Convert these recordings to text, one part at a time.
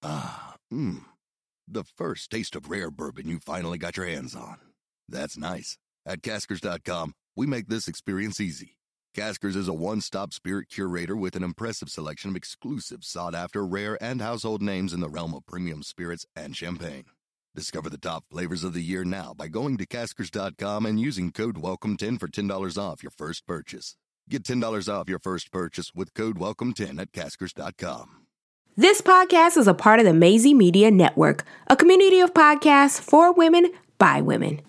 Ah, the first taste of rare bourbon you finally got your hands on. That's nice. At Caskers.com, we make this experience easy. Caskers is a one-stop spirit curator with an impressive selection of exclusive, sought-after, rare, and household names in the realm of premium spirits and champagne. Discover the top flavors of the year now by going to Caskers.com and using code WELCOME10 for $10 off your first purchase. Get $10 off your first purchase with code WELCOME10 at Caskers.com. This podcast is a part of the Maisie Media Network, a community of podcasts for women by women.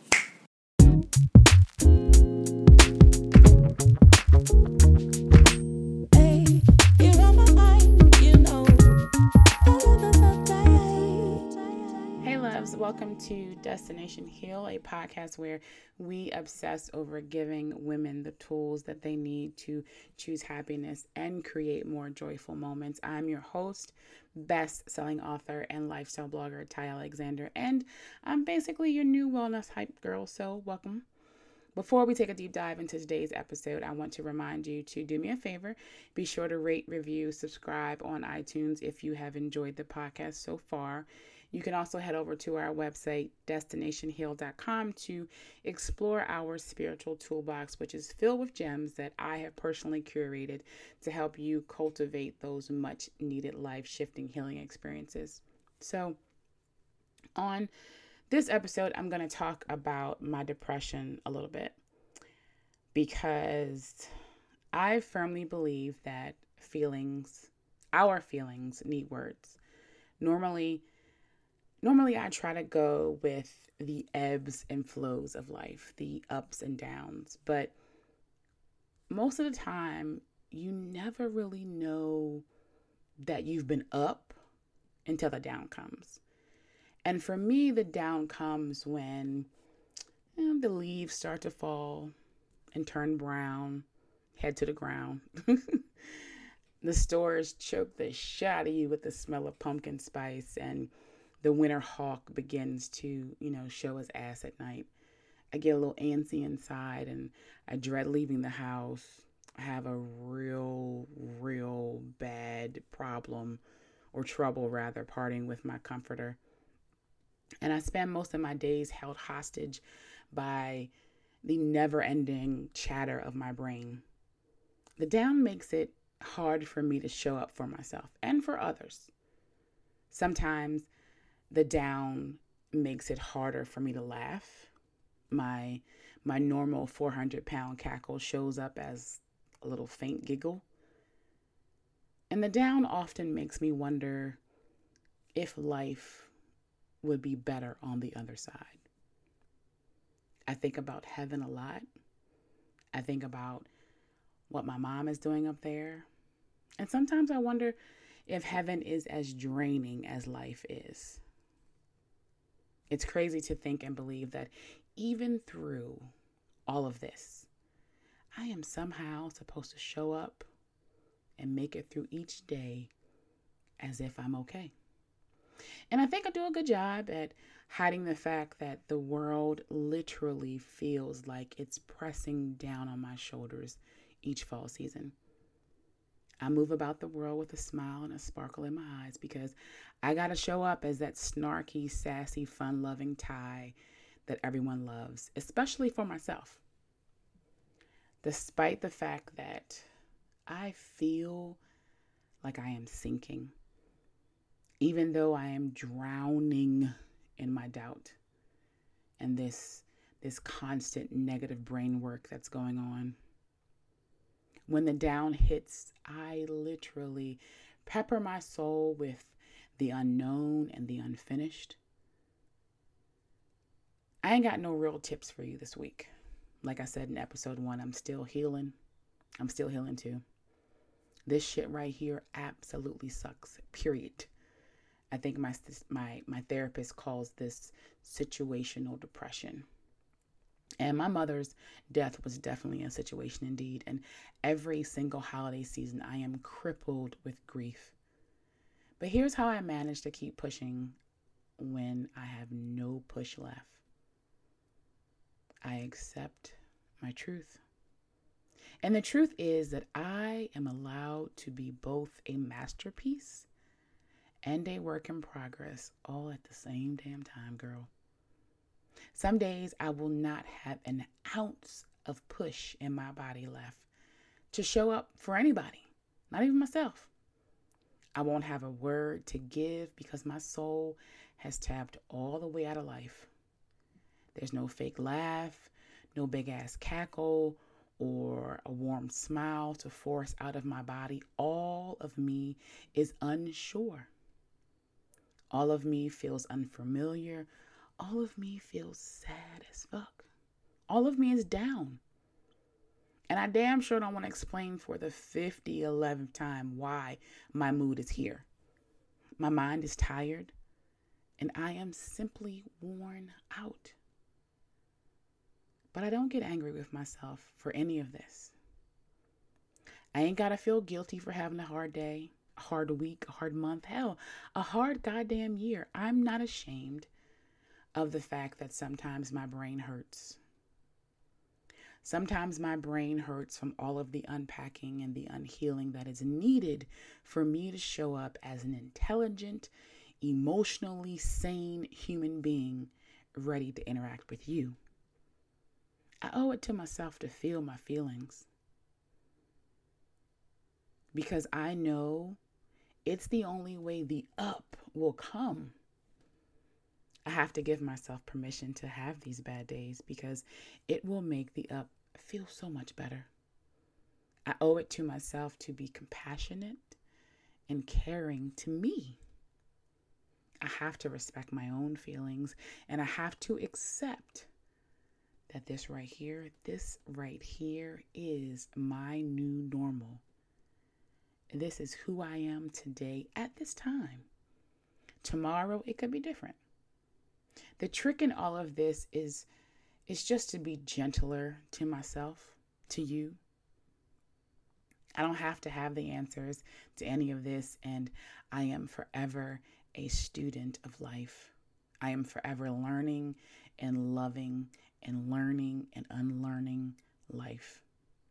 Welcome to Destination Heal, a podcast where we obsess over giving women the tools that they need to choose happiness and create more joyful moments. I'm your host, best-selling author and lifestyle blogger, Ty Alexander, and I'm basically your new wellness hype girl, so welcome. Before we take a deep dive into today's episode, I want to remind you to do me a favor. Be sure to rate, review, subscribe on iTunes if you have enjoyed the podcast so far. You can also head over to our website, destinationheal.com, to explore our spiritual toolbox, which is filled with gems that I have personally curated to help you cultivate those much needed life-shifting healing experiences. So on this episode, I'm going to talk about my depression a little bit because I firmly believe that our feelings need words. Normally I try to go with the ebbs and flows of life, the ups and downs, but most of the time you never really know that you've been up until the down comes. And for me, the down comes when the leaves start to fall and turn brown, head to the ground. The stores choke the shit out of you with the smell of pumpkin spice, and the winter hawk begins to, show his ass at night. I get a little antsy inside and I dread leaving the house. I have a real bad problem or trouble rather parting with my comforter. And I spend most of my days held hostage by the never-ending chatter of my brain. The down makes it hard for me to show up for myself and for others. Sometimes the down makes it harder for me to laugh. My normal 400-pound cackle shows up as a little faint giggle. And the down often makes me wonder if life would be better on the other side. I think about heaven a lot. I think about what my mom is doing up there. And sometimes I wonder if heaven is as draining as life is. It's crazy to think and believe that even through all of this, I am somehow supposed to show up and make it through each day as if I'm okay. And I think I do a good job at hiding the fact that the world literally feels like it's pressing down on my shoulders each fall season. I move about the world with a smile and a sparkle in my eyes because I got to show up as that snarky, sassy, fun-loving Ty that everyone loves, especially for myself. Despite the fact that I feel like I am sinking, even though I am drowning in my doubt and this constant negative brain work that's going on. When the down hits, I literally pepper my soul with the unknown and the unfinished. I ain't got no real tips for you this week. Like I said in episode 1, I'm still healing. I'm still healing too. This shit right here absolutely sucks, period. I think my therapist calls this situational depression. And my mother's death was definitely a situation indeed. And every single holiday season, I am crippled with grief. But here's how I manage to keep pushing when I have no push left. I accept my truth. And the truth is that I am allowed to be both a masterpiece and a work in progress all at the same damn time, girl. Some days I will not have an ounce of push in my body left to show up for anybody, not even myself. I won't have a word to give because my soul has tapped all the way out of life. There's no fake laugh, no big ass cackle, or a warm smile to force out of my body. All of me is unsure. All of me feels unfamiliar. All of me feels sad as fuck. All of me is down. And I damn sure don't want to explain for the 11th time why my mood is here. My mind is tired, and I am simply worn out. But I don't get angry with myself for any of this. I ain't got to feel guilty for having a hard day, a hard week, a hard month, hell, a hard goddamn year. I'm not ashamed of the fact that sometimes my brain hurts. Sometimes my brain hurts from all of the unpacking and the unhealing that is needed for me to show up as an intelligent, emotionally sane human being ready to interact with you. I owe it to myself to feel my feelings because I know it's the only way the up will come. I have to give myself permission to have these bad days because it will make the up feel so much better. I owe it to myself to be compassionate and caring to me. I have to respect my own feelings, and I have to accept that this right here is my new normal. This is who I am today at this time. Tomorrow, it could be different. The trick in all of this is just to be gentler to myself, to you. I don't have to have the answers to any of this, and I am forever a student of life. I am forever learning and loving and learning and unlearning life.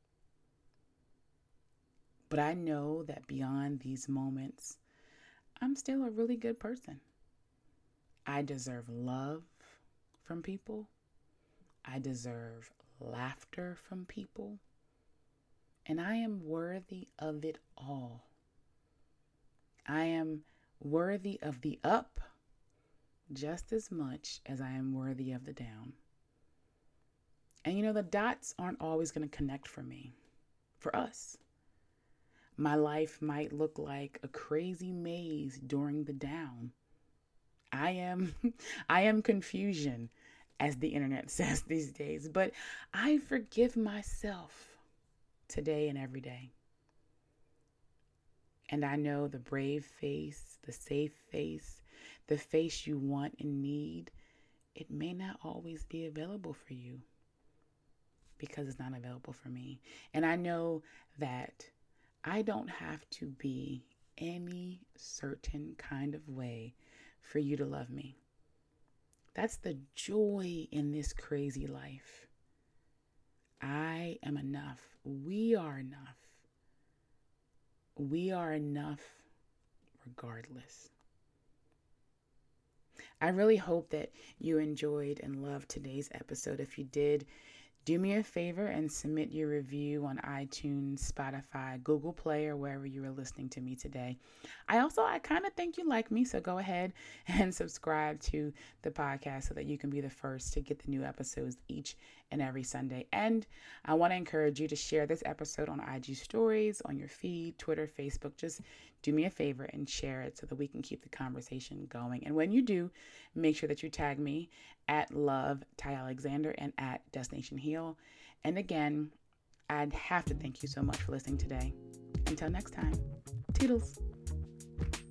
But I know that beyond these moments, I'm still a really good person. I deserve love from people. I deserve laughter from people. And I am worthy of it all. I am worthy of the up just as much as I am worthy of the down. And the dots aren't always going to connect for me, for us. My life might look like a crazy maze during the down. I am confusion, as the internet says these days, but I forgive myself today and every day. And I know the brave face, the safe face, the face you want and need, it may not always be available for you because it's not available for me. And I know that I don't have to be any certain kind of way for you to love me. That's the joy in this crazy life. I am enough. We are enough. We are enough regardless. I really hope that you enjoyed and loved today's episode. If you did, do me a favor and submit your review on iTunes, Spotify, Google Play, or wherever you are listening to me today. I kind of think you like me, so go ahead and subscribe to the podcast so that you can be the first to get the new episodes each and every Sunday. And I want to encourage you to share this episode on IG stories, on your feed, Twitter, Facebook. Just do me a favor and share it so that we can keep the conversation going. And when you do, make sure that you tag me at Love Ty Alexander and at Destination Heal. And again, I'd have to thank you so much for listening today. Until next time, toodles.